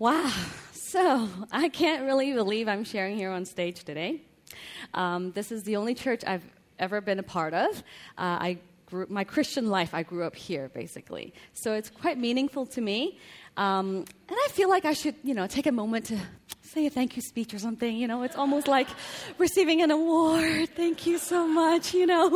Wow. So I can't really believe I'm sharing here on stage today. This is the only church I've ever been a part of. My Christian life, I grew up here, basically. So it's quite meaningful to me. And I feel like I should, take a moment to say a thank you speech or something. It's almost like receiving an award. Thank you so much,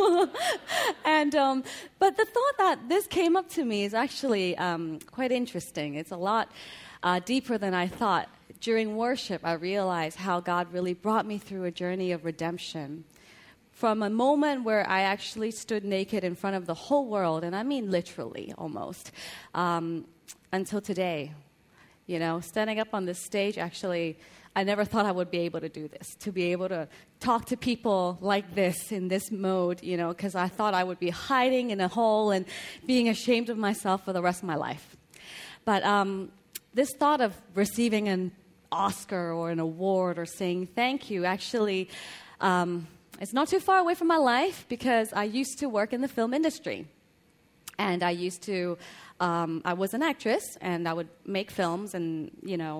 And, but the thought that this came up to me is actually quite interesting. It's a lot deeper than I thought. During worship, I realized how God really brought me through a journey of redemption. From a moment where I actually stood naked in front of the whole world, and I mean literally almost, until today. Standing up on this stage, actually, I never thought I would be able to do this, to be able to talk to people like this in this mode, because I thought I would be hiding in a hole and being ashamed of myself for the rest of my life. But this thought of receiving an Oscar or an award or saying thank you actually... it's not too far away from my life because I used to work in the film industry. And I was an actress, and I would make films and,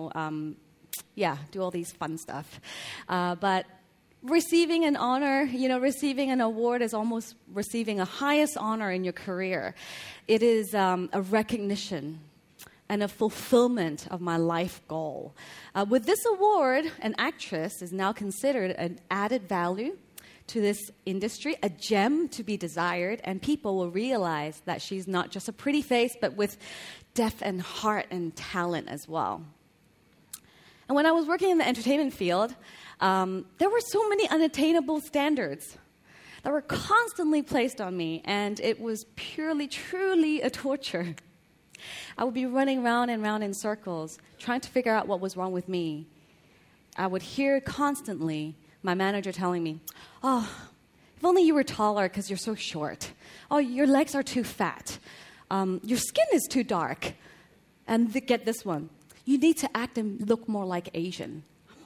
do all these fun stuff. But receiving an honor, receiving an award is almost receiving a highest honor in your career. It is a recognition and a fulfillment of my life goal. With this award, an actress is now considered an added value to this industry, a gem to be desired, and people will realize that she's not just a pretty face, but with depth and heart and talent as well. And when I was working in the entertainment field, there were so many unattainable standards that were constantly placed on me, and it was purely, truly a torture. I would be running round and round in circles, trying to figure out what was wrong with me. I would hear constantly my manager telling me, "Oh, if only you were taller because you're so short. Oh, your legs are too fat. Your skin is too dark. And get this one, you need to act and look more like Asian."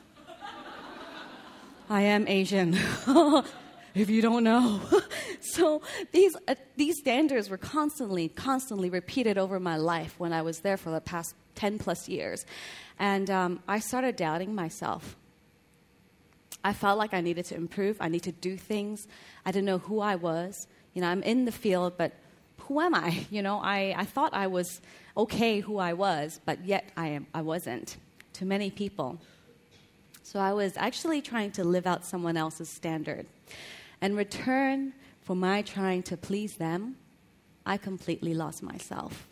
I am Asian, if you don't know. So these standards were constantly repeated over my life when I was there for the past 10 plus years. And I started doubting myself. I felt like I needed to improve. I need to do things. I didn't know who I was. I'm in the field, but who am I? I thought I was okay who I was, but yet I wasn't to many people. So I was actually trying to live out someone else's standard. In return for my trying to please them, I completely lost myself.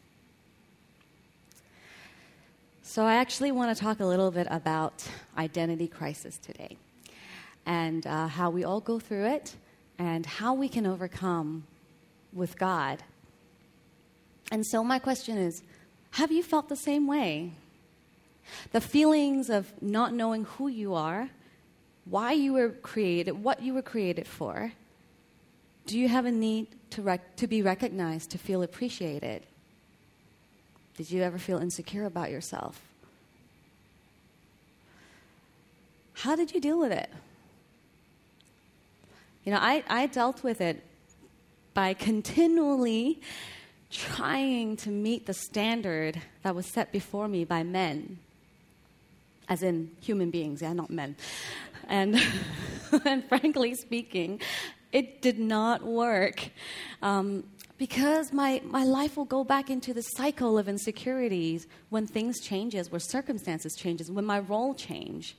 So I actually want to talk a little bit about identity crisis today, and how we all go through it, and how we can overcome with God. And so my question is, have you felt the same way? The feelings of not knowing who you are, why you were created, what you were created for. Do you have a need to be recognized, to feel appreciated? Did you ever feel insecure about yourself? How did you deal with it? I dealt with it by continually trying to meet the standard that was set before me by men, as in human beings, not men. And, and frankly speaking, it did not work because my life will go back into the cycle of insecurities when things changes, where circumstances changes, when my role change.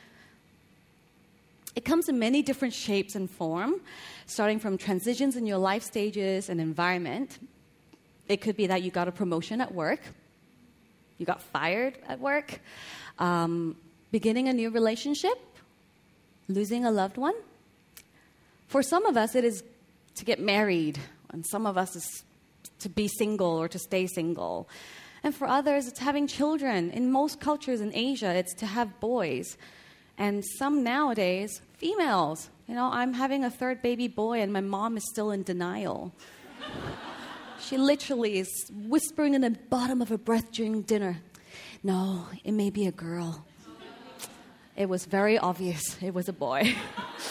It comes in many different shapes and form, starting from transitions in your life stages and environment. It could be that you got a promotion at work, you got fired at work, beginning a new relationship, losing a loved one. For some of us, it is to get married, and some of us is to be single or to stay single. And for others, it's having children. In most cultures in Asia, it's to have boys. And some nowadays, females. I'm having a third baby boy, and my mom is still in denial. She literally is whispering in the bottom of her breath during dinner, "No, it may be a girl." It was very obvious. It was a boy.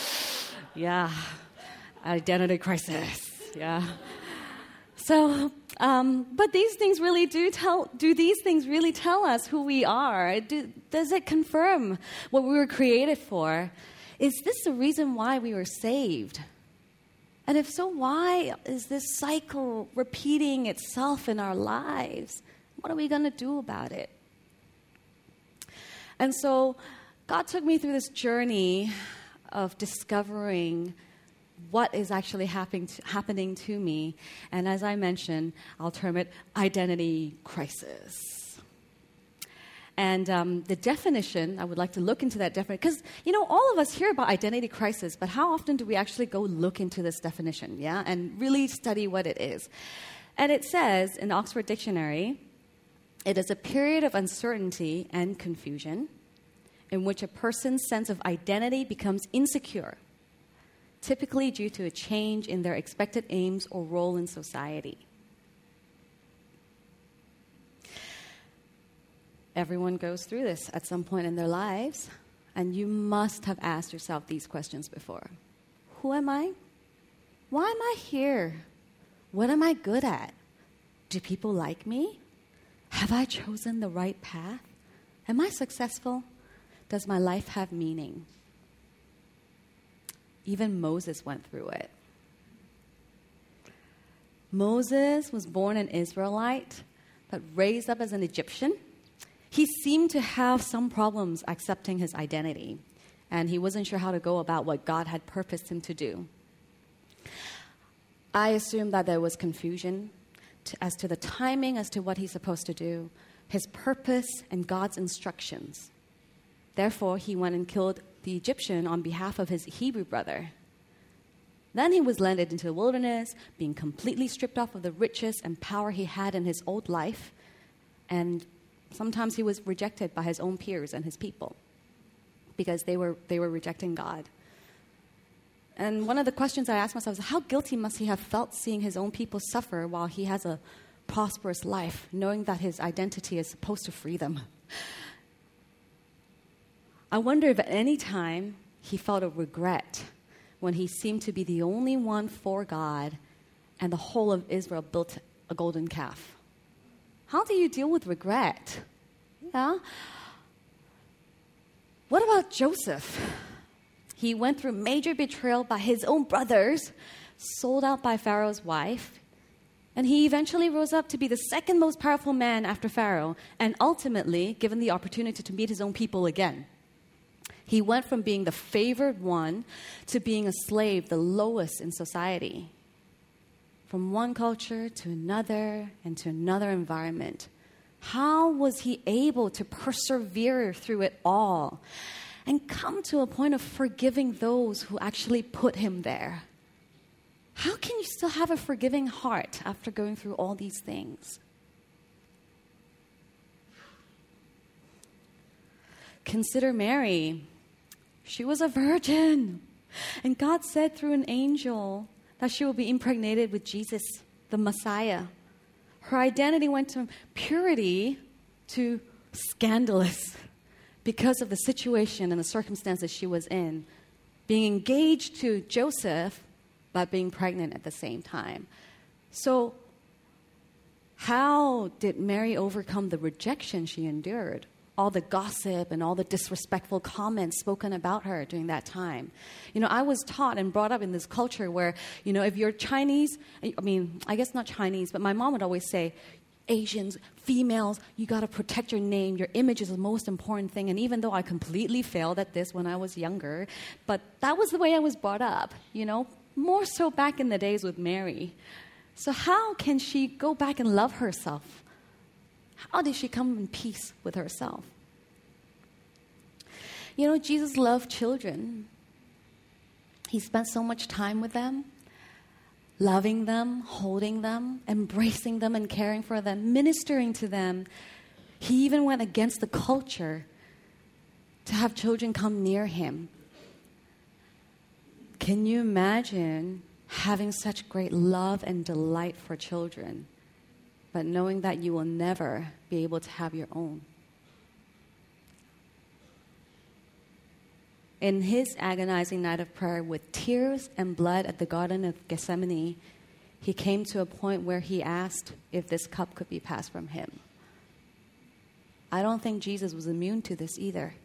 Yeah. Identity crisis. Yeah. So But these things really do these things really tell us who we are? Does it confirm what we were created for? Is this the reason why we were saved? And if so, why is this cycle repeating itself in our lives? What are we going to do about it? And so God took me through this journey of discovering what is actually happening to me. And as I mentioned, I'll term it identity crisis. And the definition, I would like to look into that definition. Because, all of us hear about identity crisis, but how often do we actually go look into this definition, and really study what it is? And it says in Oxford Dictionary, it is a period of uncertainty and confusion in which a person's sense of identity becomes insecure, typically due to a change in their expected aims or role in society. Everyone goes through this at some point in their lives, and you must have asked yourself these questions before. Who am I? Why am I here? What am I good at? Do people like me? Have I chosen the right path? Am I successful? Does my life have meaning? Even Moses went through it. Moses was born an Israelite, but raised up as an Egyptian. He seemed to have some problems accepting his identity, and he wasn't sure how to go about what God had purposed him to do. I assume that there was confusion as to the timing, as to what he's supposed to do, his purpose, and God's instructions. Therefore, he went and killed the Egyptian on behalf of his Hebrew brother. Then he was led into the wilderness, being completely stripped off of the riches and power he had in his old life, and sometimes he was rejected by his own peers and his people because they were rejecting God. And one of the questions I asked myself is, how guilty must he have felt seeing his own people suffer while he has a prosperous life, knowing that his identity is supposed to free them? I wonder if at any time he felt a regret when he seemed to be the only one for God and the whole of Israel built a golden calf. How do you deal with regret? Yeah. What about Joseph? He went through major betrayal by his own brothers, sold out by Pharaoh's wife, and he eventually rose up to be the second most powerful man after Pharaoh, and ultimately given the opportunity to meet his own people again. He went from being the favored one to being a slave, the lowest in society. From one culture to another and to another environment. How was he able to persevere through it all and come to a point of forgiving those who actually put him there? How can you still have a forgiving heart after going through all these things? Consider Mary. She was a virgin, and God said through an angel that she will be impregnated with Jesus, the Messiah. Her identity went from purity to scandalous because of the situation and the circumstances she was in. Being engaged to Joseph, but being pregnant at the same time. So, how did Mary overcome the rejection she endured? All the gossip and all the disrespectful comments spoken about her during that time. I was taught and brought up in this culture where, if you're Chinese, I guess not Chinese, but my mom would always say, Asians, females, you got to protect your name. Your image is the most important thing. And even though I completely failed at this when I was younger, but that was the way I was brought up, more so back in the days with Mary. So how can she go back and love herself? How did she come in peace with herself? Jesus loved children. He spent so much time with them, loving them, holding them, embracing them and caring for them, ministering to them. He even went against the culture to have children come near him. Can you imagine having such great love and delight for children, but knowing that you will never be able to have your own? In his agonizing night of prayer with tears and blood at the Garden of Gethsemane, he came to a point where he asked if this cup could be passed from him. I don't think Jesus was immune to this either.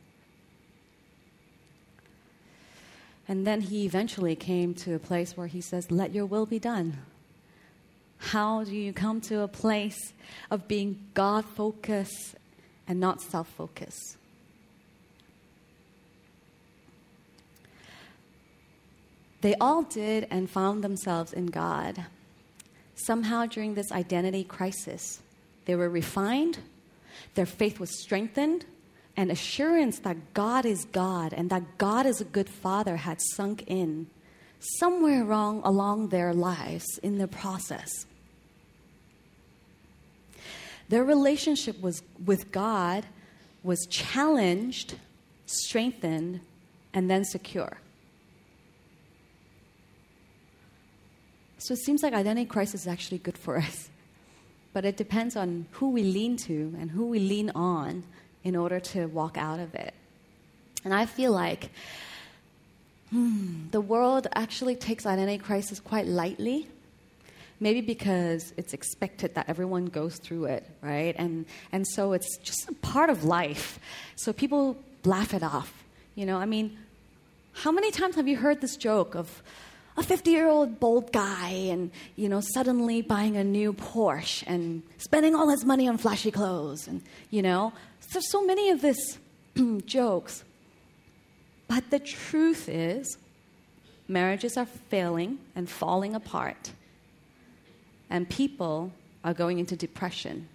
And then he eventually came to a place where he says, let your will be done. How do you come to a place of being God-focused and not self-focused? They all did and found themselves in God. Somehow during this identity crisis, they were refined, their faith was strengthened, and assurance that God is God and that God is a good Father had sunk in somewhere along their lives in the process. Their relationship with God was challenged, strengthened, and then secure. So it seems like identity crisis is actually good for us. But it depends on who we lean to and who we lean on in order to walk out of it. And I feel like the world actually takes identity crisis quite lightly. Maybe because it's expected that everyone goes through it, right? And so it's just a part of life. So people laugh it off. You know, I mean, how many times have you heard this joke of a 50-year-old bold guy and, you know, suddenly buying a new Porsche and spending all his money on flashy clothes? And, you know, there's so many of these jokes. But the truth is, marriages are failing and falling apart. And people are going into depression.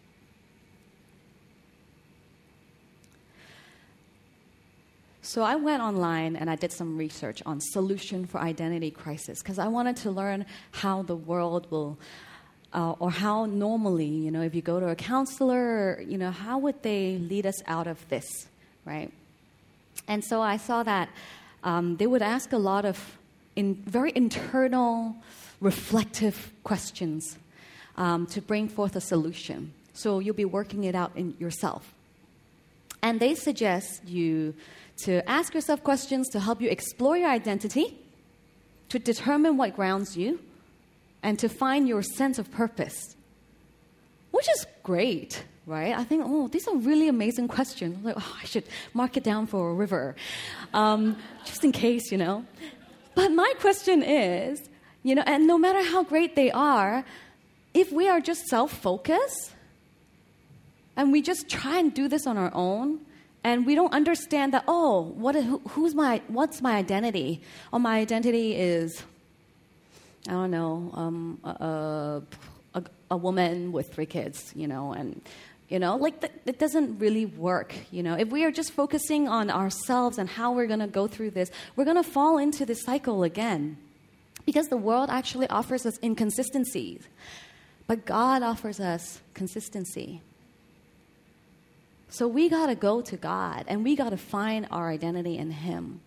So I went online and I did some research on solution for identity crisis because I wanted to learn how the world will, or how normally, you know, if you go to a counselor, you know, how would they lead us out of this, right? And so I saw that they would ask a lot of very internal, reflective questions to bring forth a solution. So you'll be working it out in yourself. And they suggest you to ask yourself questions to help you explore your identity, to determine what grounds you, and to find your sense of purpose, which is great, right? I think, these are really amazing questions. Like, I should mark it down for a river, just in case, you know. But my question is, you know, and no matter how great they are, if we are just self-focused and we just try and do this on our own, and we don't understand that, what's my identity? Oh, my identity is, I don't know, a woman with 3 kids, you know, and, you know, like it doesn't really work, you know. If we are just focusing on ourselves and how we're going to go through this, we're going to fall into this cycle again. Because the world actually offers us inconsistencies, but God offers us consistency. So we got to go to God, and we got to find our identity in Him.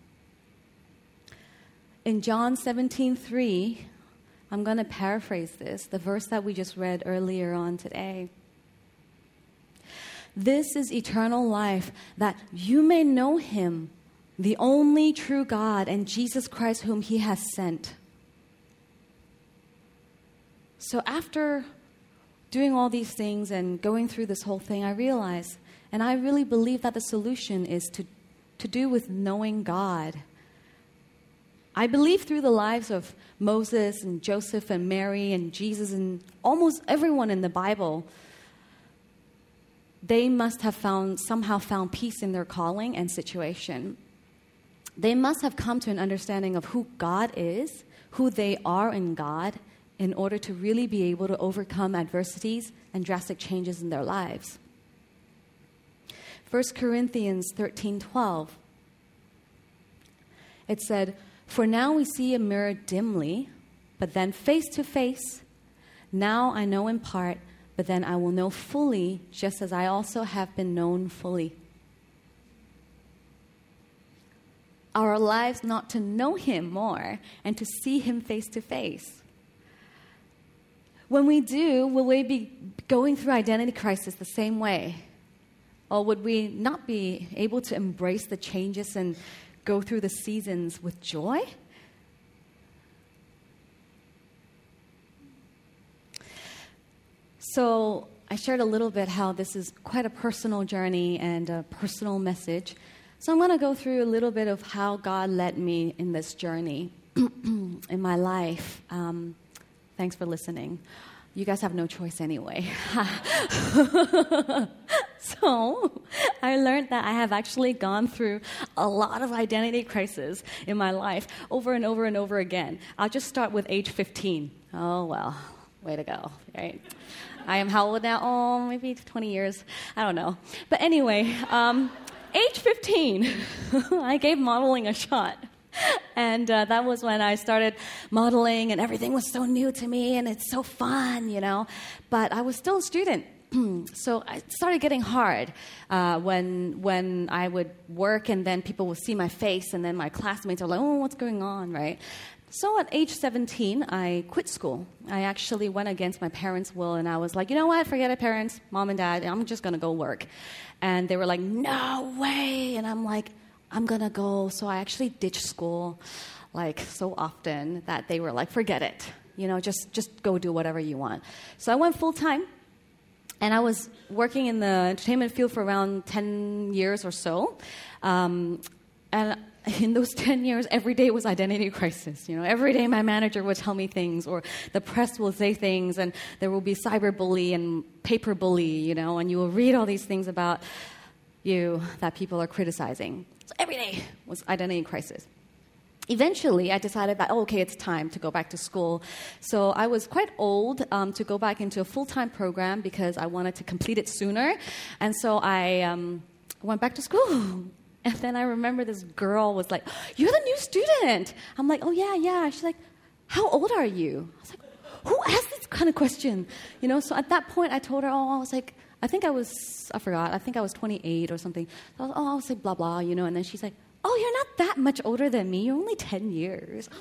In John 17:3, I'm going to paraphrase this, the verse that we just read earlier on today. This is eternal life, that you may know Him, the only true God, and Jesus Christ whom He has sent. So after doing all these things and going through this whole thing, I realized, and I really believe that the solution is to do with knowing God. I believe through the lives of Moses and Joseph and Mary and Jesus and almost everyone in the Bible, they must have somehow found peace in their calling and situation. They must have come to an understanding of who God is, who they are in God, in order to really be able to overcome adversities and drastic changes in their lives. 1 Corinthians 13:12. It said, "For now we see a mirror dimly, but then face to face. Now I know in part, but then I will know fully, just as I also have been known fully." Our lives not to know Him more and to see Him face to face. When we do, will we be going through identity crisis the same way? Or would we not be able to embrace the changes and go through the seasons with joy? So I shared a little bit how this is quite a personal journey and a personal message. So I'm going to go through a little bit of how God led me in this journey in my life. Thanks for listening. You guys have no choice anyway. So I learned that I have actually gone through a lot of identity crisis in my life over and over and over again. I'll just start with age 15. Oh, well, way to go, right? I am how old now? Oh, maybe 20 years. I don't know. But anyway, age 15, I gave modeling a shot. And that was when I started modeling, and everything was so new to me, and it's so fun, you know. But I was still a student. So it started getting hard when I would work, and then people would see my face, and then my classmates are like, oh, what's going on, right? So at age 17, I quit school. I actually went against my parents' will, and I was like, you know what, forget it, parents, mom and dad, I'm just going to go work. And they were like, no way. And I'm like, I'm going to go. So I actually ditched school like so often that they were like, forget it. You know, just go do whatever you want. So I went full-time, and I was working in the entertainment field for around 10 years or so. And in those 10 years, every day was identity crisis. You know, every day my manager would tell me things, or the press will say things, and there will be cyberbully and paper bully, you know, and you will read all these things about you that people are criticizing. So every day was identity crisis. Eventually, I decided that, okay, it's time to go back to school. So I was quite old to go back into a full-time program because I wanted to complete it sooner. And so I went back to school. And then I remember this girl was like, you're the new student. I'm like, oh, yeah. She's like, how old are you? I was like, who asked this kind of question? You know, so at that point, I told her, I was like, I think I was 28 or something. So I was like, blah, blah, you know. And then she's like, oh, you're not that much older than me. You're only 10 years.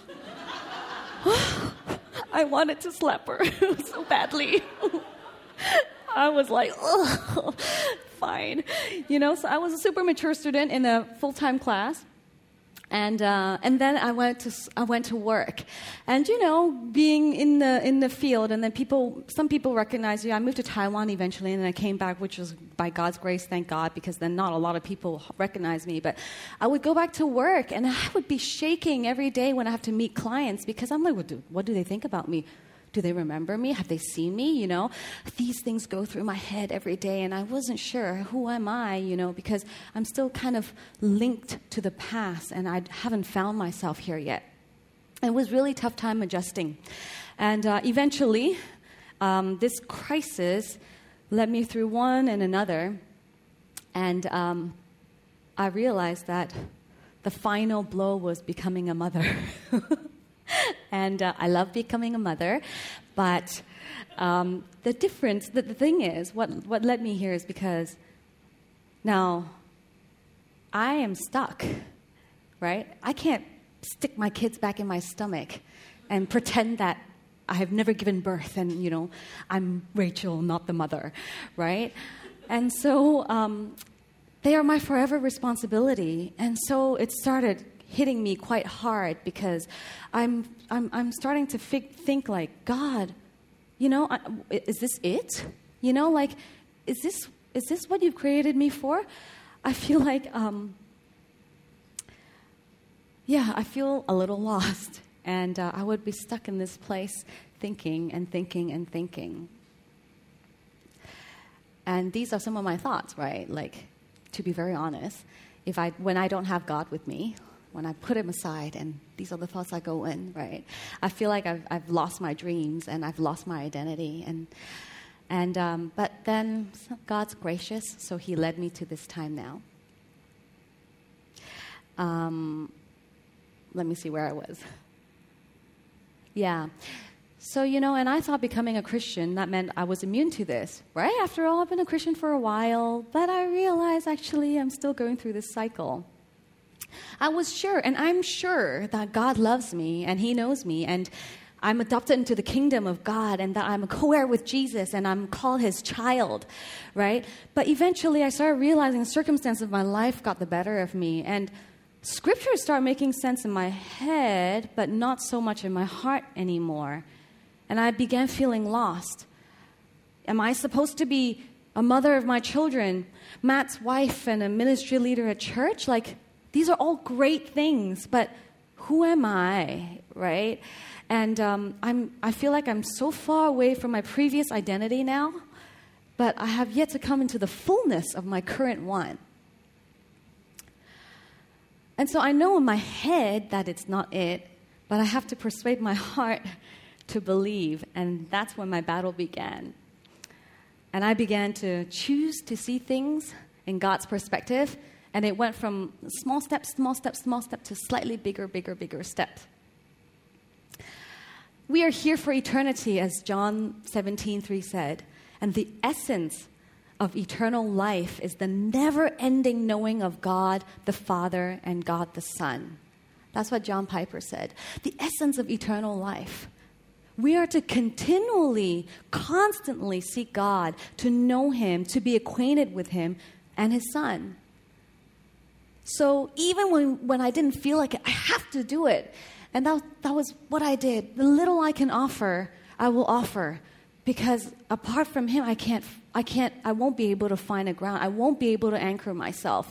I wanted to slap her so badly. I was like, ugh, fine. You know, so I was a super mature student in a full-time class. And then I went to work, and you know, being in the field, and then some people recognize you. I moved to Taiwan eventually, and then I came back, which was by God's grace, thank God, because then not a lot of people recognize me. But I would go back to work, and I would be shaking every day when I have to meet clients, because I'm like, what do they think about me? Do they remember me? Have they seen me? You know, these things go through my head every day, and I wasn't sure, who am I, you know, because I'm still kind of linked to the past, and I haven't found myself here yet. It was really tough time adjusting. And eventually, this crisis led me through one and another, and I realized that the final blow was becoming a mother. And I love becoming a mother, but the difference, the thing is, what led me here is because now I am stuck, right? I can't stick my kids back in my stomach and pretend that I have never given birth and, you know, I'm Rachel, not the mother, right? And so they are my forever responsibility. And so it started hitting me quite hard because I'm starting to think like, God, you know, is this it? You know, like, is this what you've created me for? I feel like, I feel a little lost, and I would be stuck in this place thinking and thinking and thinking. And these are some of my thoughts, right? Like, to be very honest, when I don't have God with me, when I put him aside, and these are the thoughts I go in, right? I feel like I've lost my dreams, and I've lost my identity, but then God's gracious, so he led me to this time now. Let me see where I was. Yeah. So, you know, and I thought becoming a Christian, that meant I was immune to this, right? After all, I've been a Christian for a while, but I realized actually I'm still going through this cycle. I was sure, and I'm sure that God loves me and he knows me, and I'm adopted into the kingdom of God, and that I'm a co-heir with Jesus, and I'm called his child, right? But eventually I started realizing the circumstances of my life got the better of me, and scriptures started making sense in my head, but not so much in my heart anymore. And I began feeling lost. Am I supposed to be a mother of my children, Matt's wife, and a ministry leader at church? Like, these are all great things, but who am I, right? And I feel like I'm so far away from my previous identity now, but I have yet to come into the fullness of my current one. And so I know in my head that it's not it, but I have to persuade my heart to believe, and that's when my battle began. And I began to choose to see things in God's perspective, and it went from small step to slightly bigger step. We are here for eternity, as John 17:3 said, and the essence of eternal life is the never-ending knowing of God the Father and God the Son. That's what John Piper said. The essence of eternal life. We are to continually, constantly seek God, to know Him, to be acquainted with Him and His Son. So even when I didn't feel like it, I have to do it. And that was what I did. The little I can offer, I will offer. Because apart from Him, I won't be able to find a ground. I won't be able to anchor myself.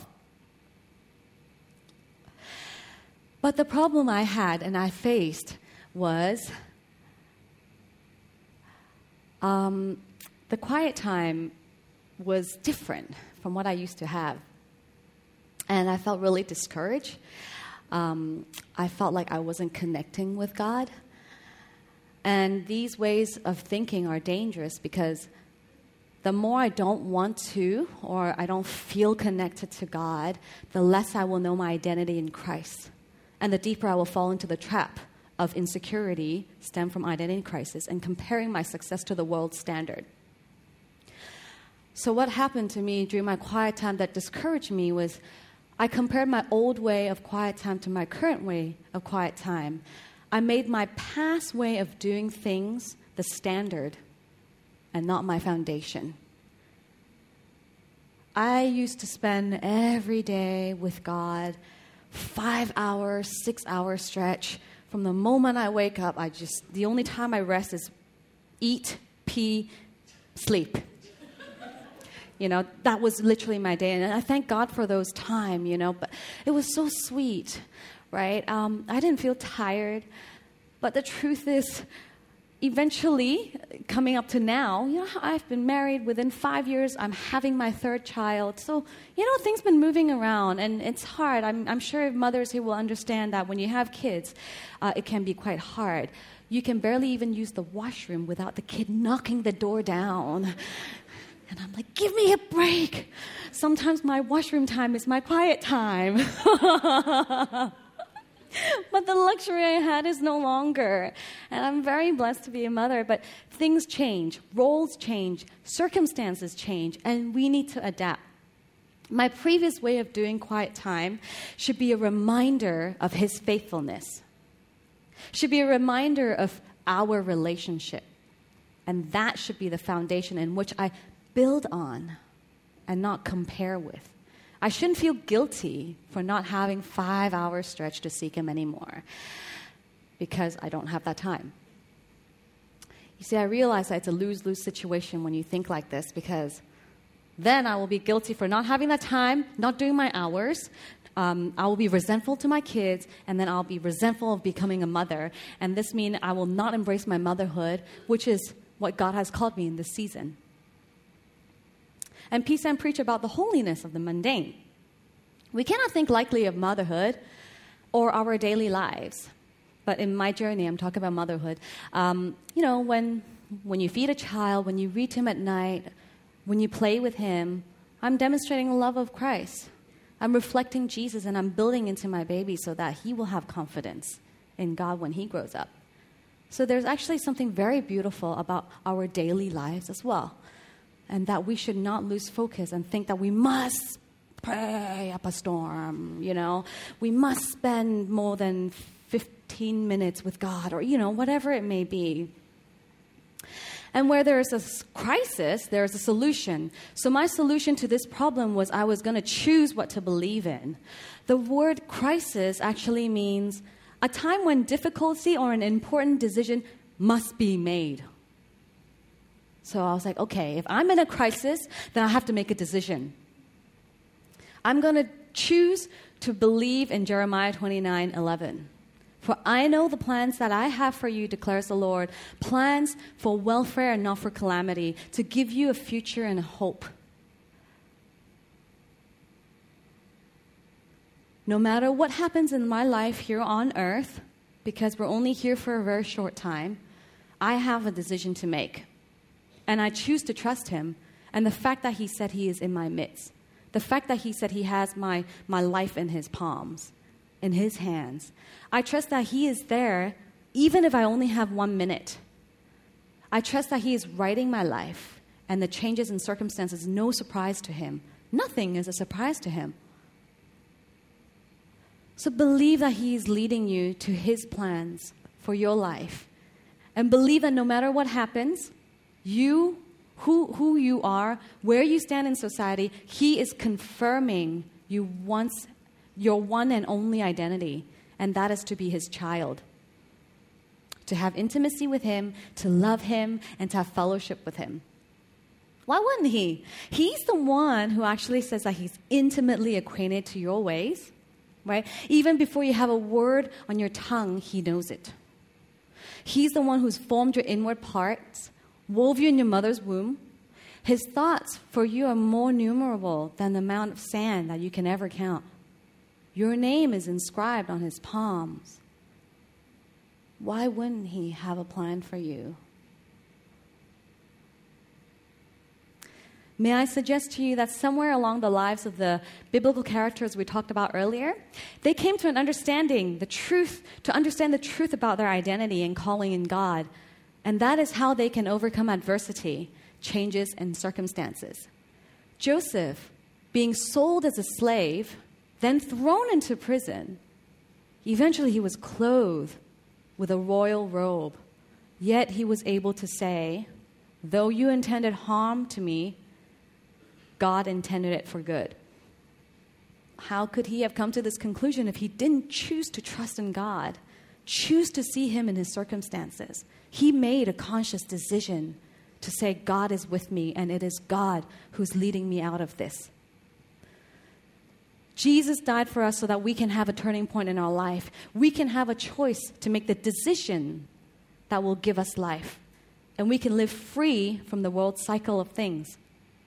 But the problem I had and I faced was the quiet time was different from what I used to have. And I felt really discouraged. I felt like I wasn't connecting with God. And these ways of thinking are dangerous because the more I don't want to or I don't feel connected to God, the less I will know my identity in Christ. And the deeper I will fall into the trap of insecurity stemmed from identity crisis and comparing my success to the world's standard. So what happened to me during my quiet time that discouraged me was I compared my old way of quiet time to my current way of quiet time. I made my past way of doing things the standard and not my foundation. I used to spend every day with God, 5 hours, 6 hour stretch. From the moment I wake up, the only time I rest is eat, pee, sleep. That was literally my day. And I thank God for those times, but it was so sweet, right? I didn't feel tired. But the truth is, eventually, coming up to now, I've been married within 5 years. I'm having my third child. So, things been moving around, and it's hard. I'm sure mothers here will understand that when you have kids, it can be quite hard. You can barely even use the washroom without the kid knocking the door down. And I'm like, give me a break. Sometimes my washroom time is my quiet time. But the luxury I had is no longer. And I'm very blessed to be a mother, but things change, roles change, circumstances change, and we need to adapt. My previous way of doing quiet time should be a reminder of His faithfulness. Should be a reminder of our relationship. And that should be the foundation in which I build on and not compare with. I shouldn't feel guilty for not having 5 hours stretch to seek Him anymore because I don't have that time. You see, I realize that it's a lose-lose situation when you think like this because then I will be guilty for not having that time, not doing my hours. I will be resentful to my kids, and then I'll be resentful of becoming a mother. And this means I will not embrace my motherhood, which is what God has called me in this season. And P. Sam preach about the holiness of the mundane. We cannot think lightly of motherhood or our daily lives. But in my journey, I'm talking about motherhood. When you feed a child, when you read to him at night, when you play with him, I'm demonstrating the love of Christ. I'm reflecting Jesus, and I'm building into my baby so that he will have confidence in God when he grows up. So there's actually something very beautiful about our daily lives as well. And that we should not lose focus and think that we must pray up a storm, We must spend more than 15 minutes with God or, whatever it may be. And where there is a crisis, there is a solution. So my solution to this problem was I was going to choose what to believe in. The word crisis actually means a time when difficulty or an important decision must be made. So I was like, okay, if I'm in a crisis, then I have to make a decision. I'm going to choose to believe in Jeremiah 29:11. For I know the plans that I have for you, declares the Lord, plans for welfare and not for calamity, to give you a future and a hope. No matter what happens in my life here on earth, because we're only here for a very short time, I have a decision to make. And I choose to trust him. And the fact that he said he is in my midst, the fact that he said he has my life in his palms, in his hands, I trust that he is there even if I only have 1 minute. I trust that he is writing my life, and the changes in circumstances, no surprise to him. Nothing is a surprise to him. So believe that he is leading you to his plans for your life. And believe that no matter what happens, you, who you are, where you stand in society, he is confirming your one and only identity, and that is to be his child. To have intimacy with him, to love him, and to have fellowship with him. Why wouldn't he? He's the one who actually says that he's intimately acquainted to your ways, right? Even before you have a word on your tongue, he knows it. He's the one who's formed your inward parts, wove you in your mother's womb. His thoughts for you are more numerable than the amount of sand that you can ever count. Your name is inscribed on his palms. Why wouldn't he have a plan for you? May I suggest to you that somewhere along the lives of the biblical characters we talked about earlier, they came to an understanding, to understand the truth about their identity and calling in God. And that is how they can overcome adversity, changes, and circumstances. Joseph, being sold as a slave, then thrown into prison, eventually he was clothed with a royal robe. Yet he was able to say, though you intended harm to me, God intended it for good. How could he have come to this conclusion if he didn't choose to trust in God, choose to see him in his circumstances? He made a conscious decision to say, God is with me, and it is God who's leading me out of this. Jesus died for us so that we can have a turning point in our life. We can have a choice to make the decision that will give us life. And we can live free from the world cycle of things.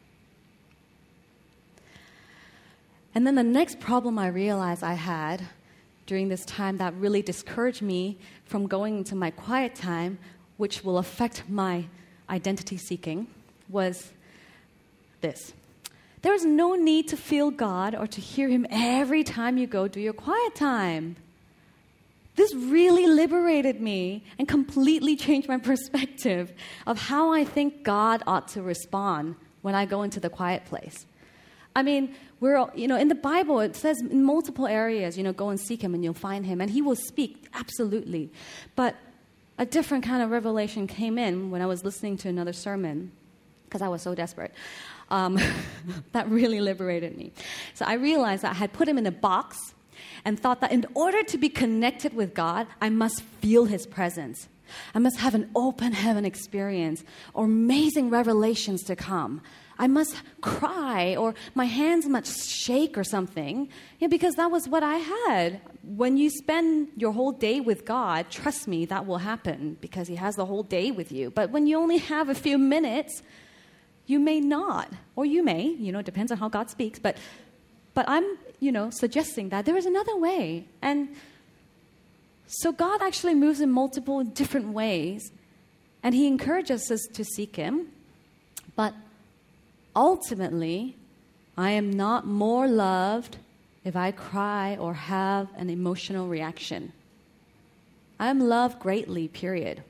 And then the next problem I realized I had during this time that really discouraged me from going into my quiet time, which will affect my identity seeking, was this. There is no need to feel God or to hear him every time you go do your quiet time. This really liberated me and completely changed my perspective of how I think God ought to respond when I go into the quiet place. I mean, in the Bible, it says in multiple areas, go and seek him and you'll find him. And he will speak, absolutely. But a different kind of revelation came in when I was listening to another sermon, because I was so desperate. That really liberated me. So I realized that I had put him in a box and thought that in order to be connected with God, I must feel his presence. I must have an open heaven experience or amazing revelations to come. I must cry or my hands must shake or something, because that was what I had. When you spend your whole day with God, trust me, that will happen because he has the whole day with you. But when you only have a few minutes, you may not, or you may, it depends on how God speaks. But I'm, suggesting that there is another way. And so God actually moves in multiple different ways. And he encourages us to seek him. But ultimately, I am not more loved if I cry or have an emotional reaction. I am loved greatly, period.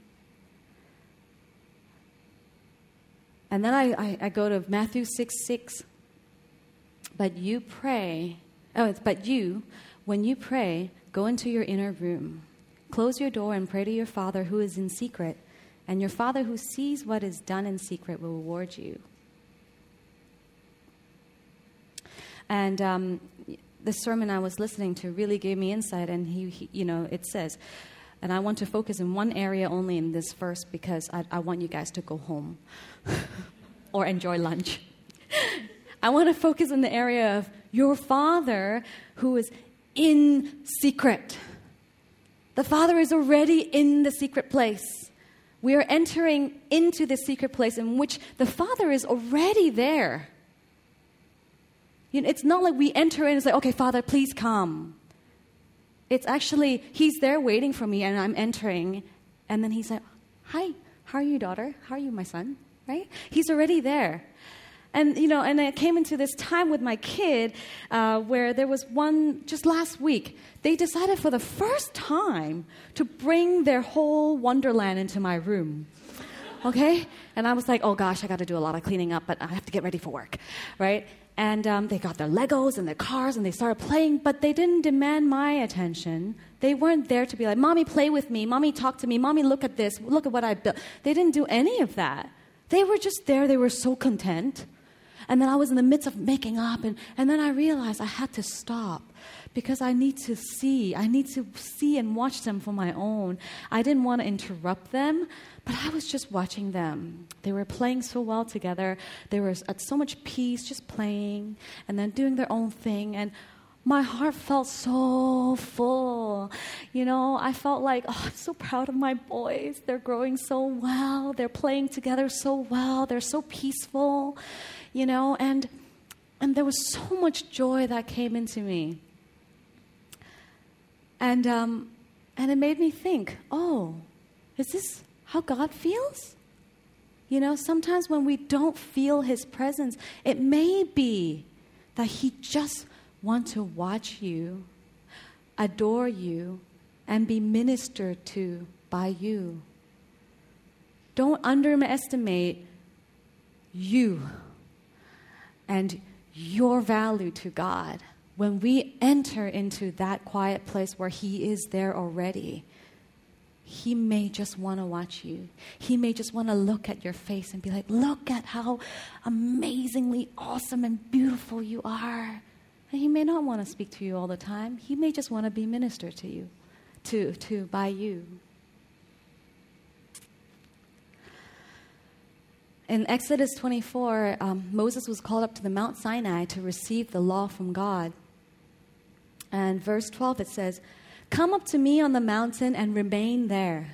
And then I go to Matthew 6:6. But you, when you pray, go into your inner room. Close your door and pray to your Father who is in secret. And your Father who sees what is done in secret will reward you. And the sermon I was listening to really gave me insight. And it says, And I want to focus in one area only in this verse because I want you guys to go home or enjoy lunch. I want to focus in the area of your Father who is in secret. The Father is already in the secret place. We are entering into the secret place in which the Father is already there. You know, it's not like we enter in and say, okay, Father, please come. It's actually, He's there waiting for me and I'm entering. And then He's like, hi, how are you, daughter? How are you, my son? Right? He's already there. And, you know, and I came into this time with my kid where there was one, just last week, they decided for the first time to bring their whole wonderland into my room. Okay? And I was like, oh gosh, I got to do a lot of cleaning up, but I have to get ready for work. Right? And they got their Legos and their cars and they started playing, but they didn't demand my attention. They weren't there to be like, Mommy, play with me. Mommy, talk to me. Mommy, look at this. Look at what I built. They didn't do any of that. They were just there. They were so content. And then I was in the midst of making up, and then I realized I had to stop because I need to see. I need to see and watch them for my own. I didn't want to interrupt them, but I was just watching them. They were playing so well together. They were at so much peace, just playing and then doing their own thing. And my heart felt so full. You know, I felt like, oh, I'm so proud of my boys. They're growing so well. They're playing together so well. They're so peaceful. You know, and there was so much joy that came into me. And it made me think, oh, is this how God feels? You know, sometimes when we don't feel His presence, it may be that He just wants to watch you, adore you, and be ministered to by you. Don't underestimate you and your value to God. When we enter into that quiet place where He is there already, He may just want to watch you. He may just want to look at your face and be like, look at how amazingly awesome and beautiful you are. And He may not want to speak to you all the time. He may just want to be ministered to you, by you. In Exodus 24, Moses was called up to the Mount Sinai to receive the law from God. And verse 12, it says, "Come up to me on the mountain and remain there."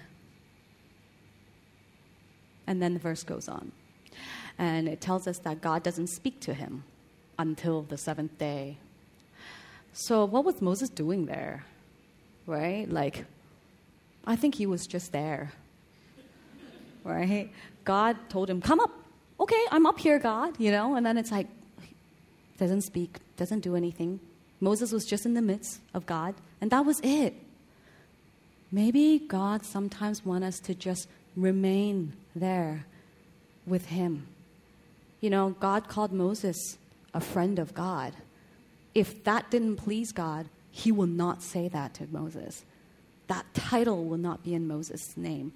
And then the verse goes on. And it tells us that God doesn't speak to him until the seventh day. So what was Moses doing there? Right? Like, I think he was just there. Right? God told him, come up. Okay, I'm up here, God, you know? And then it's like, doesn't speak, doesn't do anything. Moses was just in the midst of God, and that was it. Maybe God sometimes wants us to just remain there with Him. You know, God called Moses a friend of God. If that didn't please God, He will not say that to Moses. That title will not be in Moses' name.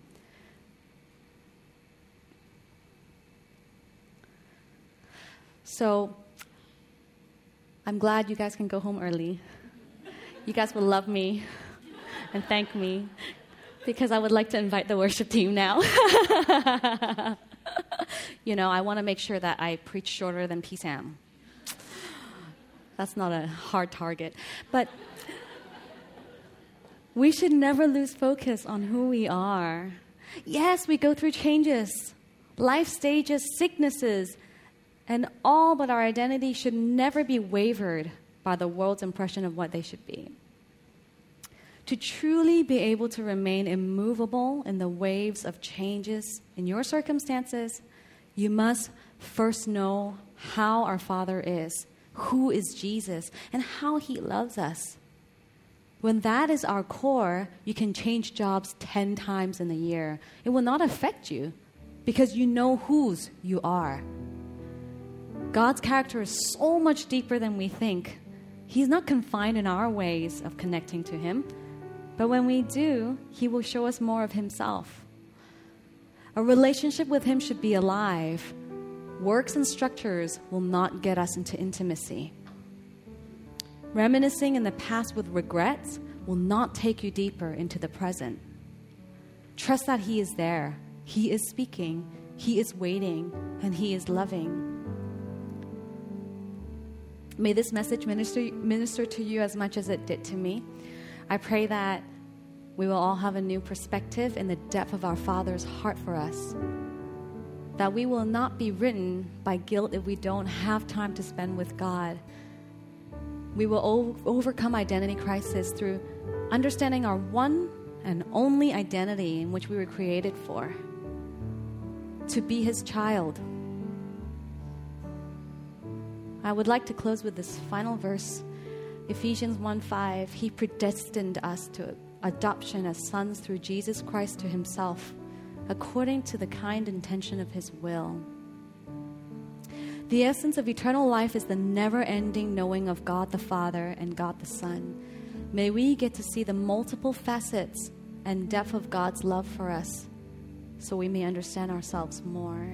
So, I'm glad you guys can go home early. You guys will love me and thank me because I would like to invite the worship team now. You know, I want to make sure that I preach shorter than PSAM. That's not a hard target. But we should never lose focus on who we are. Yes, we go through changes, life stages, sicknesses, and all but our identity should never be wavered by the world's impression of what they should be. To truly be able to remain immovable in the waves of changes in your circumstances, you must first know how our Father is, who is Jesus, and how He loves us. When that is our core, you can change jobs 10 times in a year. It will not affect you because you know whose you are. God's character is so much deeper than we think. He's not confined in our ways of connecting to Him. But when we do, He will show us more of Himself. A relationship with Him should be alive. Works and structures will not get us into intimacy. Reminiscing in the past with regrets will not take you deeper into the present. Trust that He is there. He is speaking. He is waiting. And He is loving. May this message minister to you as much as it did to me. I pray that we will all have a new perspective in the depth of our Father's heart for us. That we will not be ridden by guilt if we don't have time to spend with God. We will overcome identity crisis through understanding our one and only identity in which we were created for. To be His child. I would like to close with this final verse. Ephesians 1:5. He predestined us to adoption as sons through Jesus Christ to Himself, according to the kind intention of His will. The essence of eternal life is the never-ending knowing of God the Father and God the Son. May we get to see the multiple facets and depth of God's love for us so we may understand ourselves more.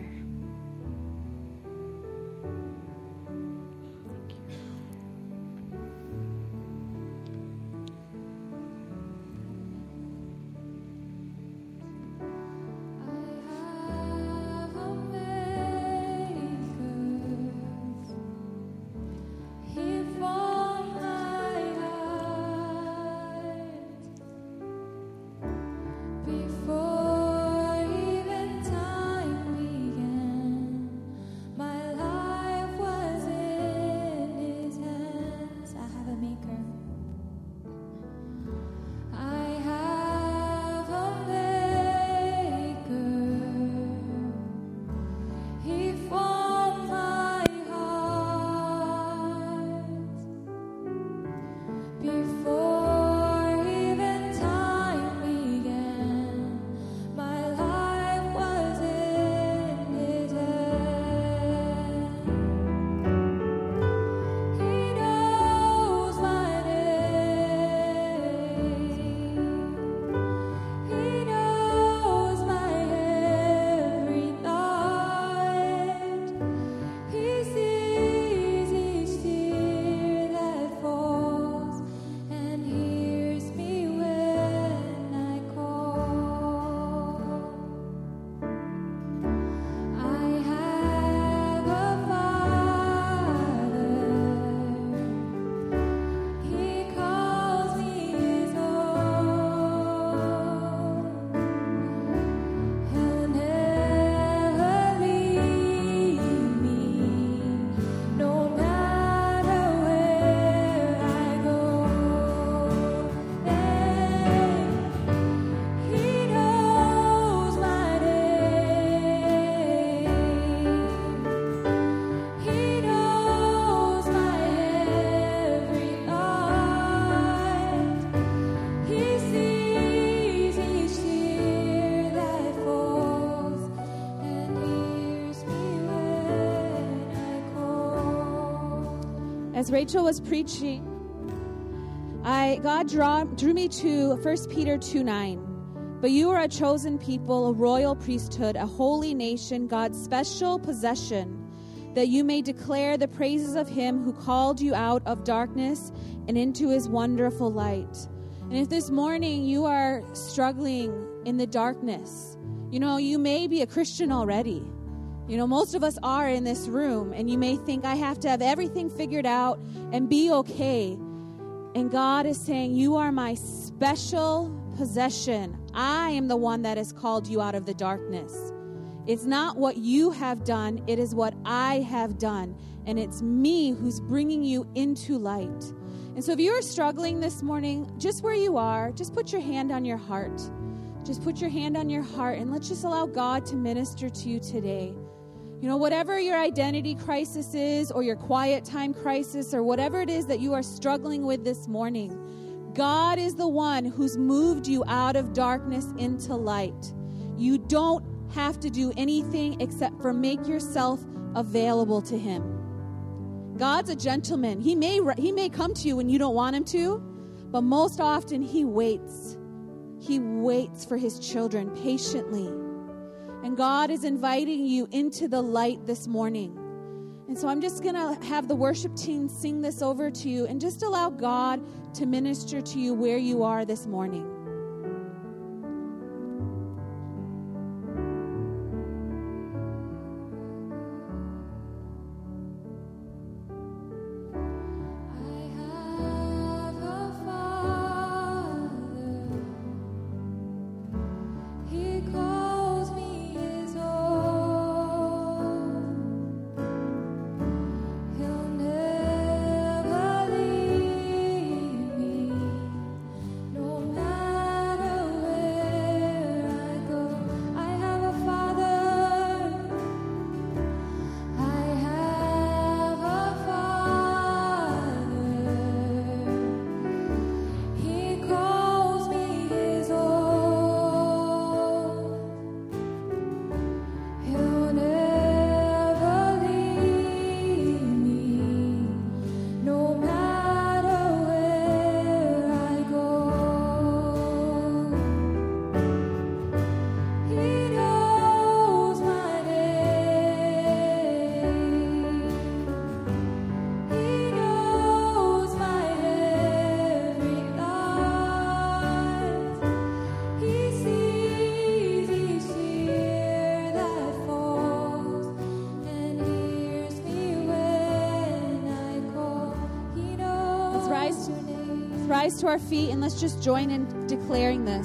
As Rachel was preaching, God drew me to 1 Peter 2:9. But you are a chosen people, a royal priesthood, a holy nation, God's special possession, that you may declare the praises of Him who called you out of darkness and into His wonderful light. And if this morning you are struggling in the darkness, you may be a Christian already. Most of us are in this room, and you may think, I have to have everything figured out and be okay. And God is saying, you are my special possession. I am the one that has called you out of the darkness. It's not what you have done. It is what I have done. And it's me who's bringing you into light. And so if you are struggling this morning, just where you are, just put your hand on your heart. Just put your hand on your heart, and let's just allow God to minister to you today. Whatever your identity crisis is, or your quiet time crisis, or whatever it is that you are struggling with this morning, God is the one who's moved you out of darkness into light. You don't have to do anything except for make yourself available to Him. God's a gentleman. He may come to you when you don't want Him to, but most often He waits. He waits for His children patiently. And God is inviting you into the light this morning. And so I'm just going to have the worship team sing this over to you and just allow God to minister to you where you are this morning. rise to our feet and let's just join in declaring this.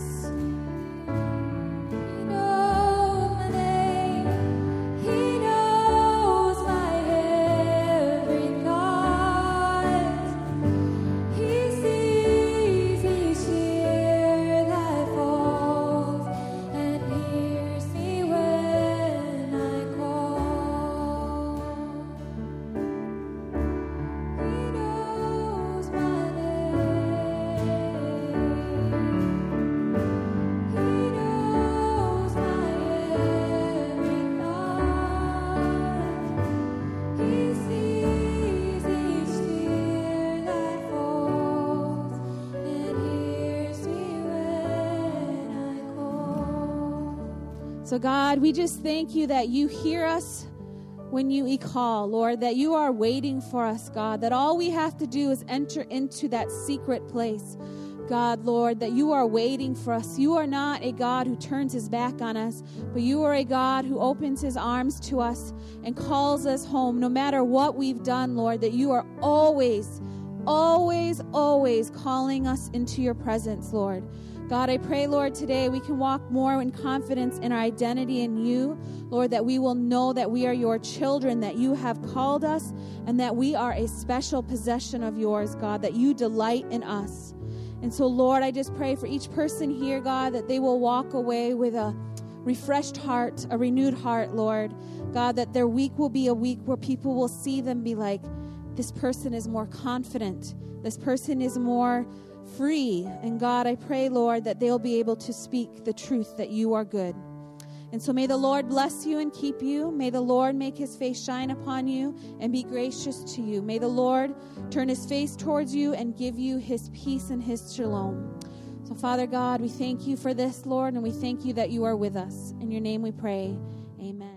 So God, we just thank you that you hear us when you call, Lord, that you are waiting for us, God, that all we have to do is enter into that secret place. God, Lord, that you are waiting for us. You are not a God who turns his back on us, but you are a God who opens his arms to us and calls us home. No matter what we've done, Lord, that you are always, always, always calling us into your presence, Lord. God, I pray, Lord, today we can walk more in confidence in our identity in you, Lord, that we will know that we are your children, that you have called us, and that we are a special possession of yours, God, that you delight in us. And so, Lord, I just pray for each person here, God, that they will walk away with a refreshed heart, a renewed heart, Lord. God, that their week will be a week where people will see them be like, this person is more confident. This person is more free. And God, I pray, Lord, that they'll be able to speak the truth that you are good. And so may the Lord bless you and keep you. May the Lord make his face shine upon you and be gracious to you. May the Lord turn his face towards you and give you his peace and his shalom. So, Father God, we thank you for this, Lord, and we thank you that you are with us. In your name we pray. Amen.